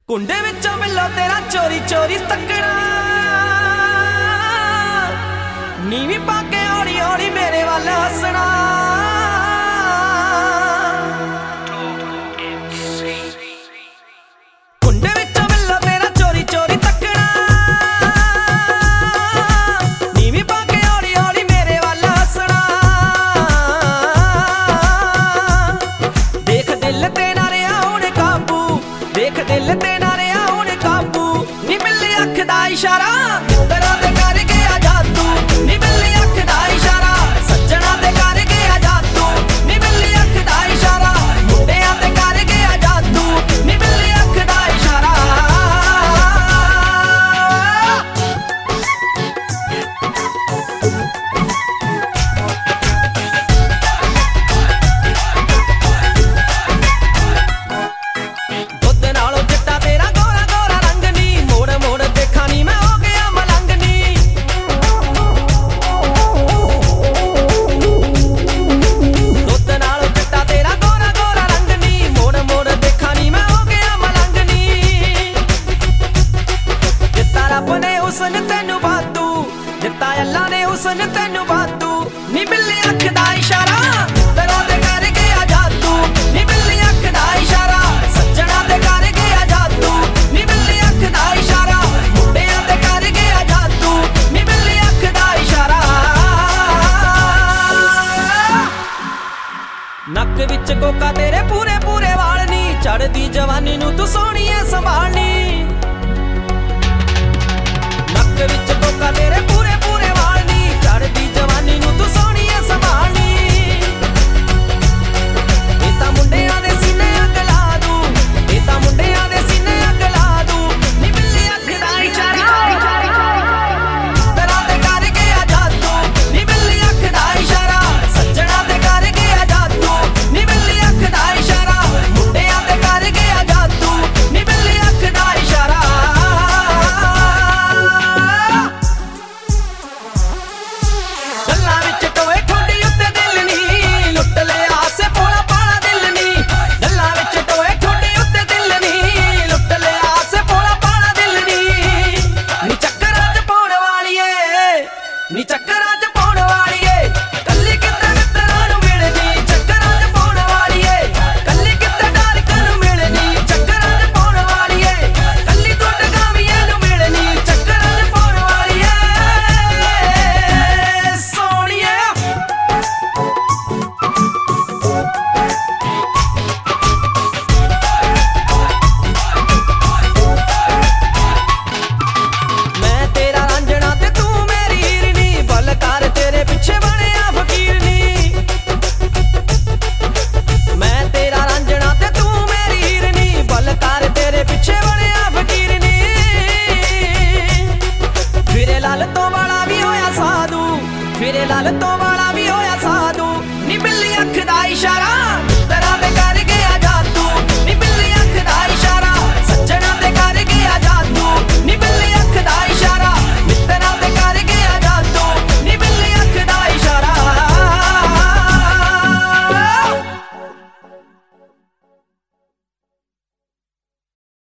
ਕੁੰਡੇ ਵਿੱਚੋਂ ਮਿਲੋ ਤੇਰਾ ਚੋਰੀ ਚੋਰੀ ਤੱਕਣਾ ਨੀਵੀਂ ਪਾ ਕੇ ਹੌਲੀ ਹੌਲੀ ਮੇਰੇ ਵੱਲ ਹੱਸਣਾ ਕੁੰਡੇ ਵਿੱਚੋਂ ਮਿਲੋ ਤੇਰਾ ਚੋਰੀ ਚੋਰੀ ਤੱਕਣਾ ਨੀਵੀਂ ਪਾ ਕੇ ਹੌਲੀ ਹੌਲੀ ਮੇਰੇ ਵੱਲ ਹੱਸਣਾ ਦੇਖ ਦਿਲ ਤੇ ਨਾ ਰਿਹਾ ਹੁਣ ਕਾਬੂ ਦੇਖ ਦਿਲ ਤੇ ਨਾ ਰਿਹਾ ਹੁਣ ਕਾਬੂ ਨੀ ਮਿਲੀ ਅੱਖ ਦਾ ਇਸ਼ਾਰਾ ਮਿੱਤਰਾਂ ਦੇ ਕਰ ਗਿਆ ਜਾਦੂ ਨੀ ਮਿਲੀ ਅੱਖ ਦਾ ਇਸ਼ਾਰਾ ਸੱਜਣਾ ਦੇ ਕਰ ਗਿਆ ਜਾਦੂ ਨੀ ਮਿਲੀ ਅੱਖ ਦਾ ਇਸ਼ਾਰਾ ਮੁੰਡਿਆਂ ਦੇ ਕਰ ਗਿਆ ਜਾਦੂ ਨੀ ਮਿਲੀ ਅੱਖ ਦਾ ਇਸ਼ਾਰਾ ਦੁੱਧ ਨਾਲੋਂ ਚਿੱਟਾ ਤੇਰਾ ਗੋਰਾ ਗੋਰਾ ਰੰਗ ਨੀ ਮੋੜ ਮੋੜ ਦੇਖਾਂ ਨੀ ਮੈਂ ਹੋ ਗਿਆ ਮਲੰਗ ਨੀ ਦੁੱਧ ਨਾਲੋਂ ਚਿੱਟਾ ਤੇਰਾ ਗੋਰਾ ਗੋਰਾ ਰੰਗ ਨੀ ਮੋੜ ਮੋੜ ਦੇਖਾਂ ਨੀ ਮੈਂ ਹੋ ਗਿਆ ਮਲੰਗ ਨੀ ਦਿੱਤਾ ਰੱਬ ਨੇ ਹੁਸਨ ਤੈਨੂੰ ਵਾਧੂ ਦਿੱਤਾ ਅੱਲਾ ਨੇ ਹੁਸਨ ਤੈਨੂੰ ਵਾਧੂ ਨੀ ਮਿਲੀ ਅੱਖ ਦਾ ਇਸ਼ਾਰਾ ਤੇਰਾ ਦੇ ਕਰ ਗਿਆ ਜਾਦੂ ਨੀ ਮਿਲੀ ਅੱਖ ਦਾ ਇਸ਼ਾਰਾ ਸੱਜਣਾ ਦੇ ਕਰ ਗਿਆ ਜਾਦੂ ਨੀ ਮਿਲੀ ਅੱਖ ਦਾ ਇਸ਼ਾਰਾ ਮੁੰਡਿਆਂ ਦੇ ਕਰ ਗਿਆ ਜਾਦੂ ਨੀ ਮਿਲੀ ਅੱਖ ਦਾ ਇਸ਼ਾਰਾ ਨੱਕ ਵਿੱਚ ਕੋਕਾ ਤੇਰੇ ਪੂਰੇ ਪੂਰੇ ਵਾਲ ਨੀ ਚੜਦੀ ਜਵਾਨੀ ਨੂੰ ਤੂੰ ਸੋਹਣੀ ਐ ਸੰਭਾਲਣੀ ਨੱਕ ਵਿੱਚ ਕੋਕਾ ਤੇਰੇ ਪੂਰੇ ਪੂਰੇ ਵਾਲ ਨੀ ਚੜਦੀ ਜਵਾਨੀ ਨੂੰ ਤੂੰ ਸੋਹਣੀ ਐ ਸੰਭਾਲਣੀ ਇਹ ਤਾਂ ਮੁੰਡਿਆਂ ਦੇ ਸੀਨੇ ਅੱਗ ਲਾ ਦੂੰ ਇਹ ਤਾਂ ਮੁੰਡਿਆਂ ਦੇ ਸੀਨੇ ਅੱਗ ਲਾ ਦੂੰ ਨੀ ਮਿਲੀ ਅੱਖ ਦਾ ਇਸ਼ਾਰਾ ਤੇਰਾ ਦੇ ਕਰ ਗਿਆ ਜਾਦੂ ਨੀ ਮਿਲੀ ਅੱਖ ਦਾ ਇਸ਼ਾਰਾ ਸੱਜਣਾ ਦੇ ਕਰ ਗਿਆ ਜਾਦੂ ਨੀ ਮਿਲੀ ਅੱਖ ਦਾ ਇਸ਼ਾਰਾ ਮੁੰਡਿਆਂ ਦੇ ਕਰ ਗਿਆ ਜਾਦੂ ਨੀ ਮਿਲੀ ਅੱਖ ਦਾ ਇਸ਼ਾਰਾ ਗੱਲਾਂ ਵਿੱਚ ਟੋਏ ਠੋਡੀ ਉੱਤੇ ਦਿਲ ਨੀ ਲੁੱਟ ਲਿਆ ਸੇ ਭੋਲਾ ਭਾਲਾ ਦਿਲ ਨੀ ਗੱਲਾਂ ਵਿੱਚ ਟੋਏ ਠੋਡੀ ਉੱਤੇ ਦਿਲ ਨੀ ਲੁੱਟ ਲਿਆ ਸੇ ਭੋਲਾ ਭਾਲਾ ਦਿਲ ਨੀ ਚੱਕਰਾਂ 'ਚ ਪਾਉਣ ਵਾਲੀਏ ਨੀ ਚੱਕਰਾਂ 'ਚ ਪਾਉਣ ਵਾਲੀਏ ਕੱਲੀ ਕਿਤੇ ਮਿੱਤਰਾਂ ਨੂੰ ਮਿਲਦੀ ਚੱਕਰਾਂ 'ਚ ਪਾਉਣ ਵਾਲੀਏ ਕੱਲੀ ਕਿਤੇ ਡਾਰਕਾਂ ਨੂੰ ਮਿਲਣੀ ਚੱਕਰਾਂ 'ਚ ਪਾਉਣ ਵਾਲੀਏ ਕੱਲੀ ਤੂੰ ਟਗਾਵੀਆਂ ਨੂੰ ਮਿਲਣੀ ਚੱਕਰਾਂ 'ਚ ਪਾਉਣ ਵਾਲੀਏ ਸੋਹਣੀਏ ਮੈਂ ਤੇਰਾ ਰਾਂਝਣਾ ਤੇ ਤੂੰ ਮੇਰੀ ਹੀਰਨੀ ਬਲਕਾਰ ਤੇਰੇ ਪਿੱਛੇ ਬਣਿਆ ਫਕੀਰ ਨੀ ਮੈਂ ਤੇਰਾ ਰਾਂਝਣਾ ਤੇ ਤੂੰ ਮੇਰੀ ਹੀਰਨੀ ਬਲਕਾਰ ਤੇਰੇ ਪਿੱਛੇ ਬਣਿਆ ਫਕੀਰ ਨੀ ਫਿਰੇ ਲਾਲ ਤੋਂ ਵਾਲਾ ਵੀ ਹੋਇਆ ਸਾਧੂ ਫਿਰੇ ਲਾਲ ਤੋਂ ਵਾਲਾ ਵੀ ਹੋਇਆ ਸਾਧੂ ਨੀ ਮਿਲੀ ਅੱਖ ਦਾ ਇਸ਼ਾਰਾ ਤੇਰਾ ਦੇ ਕਰ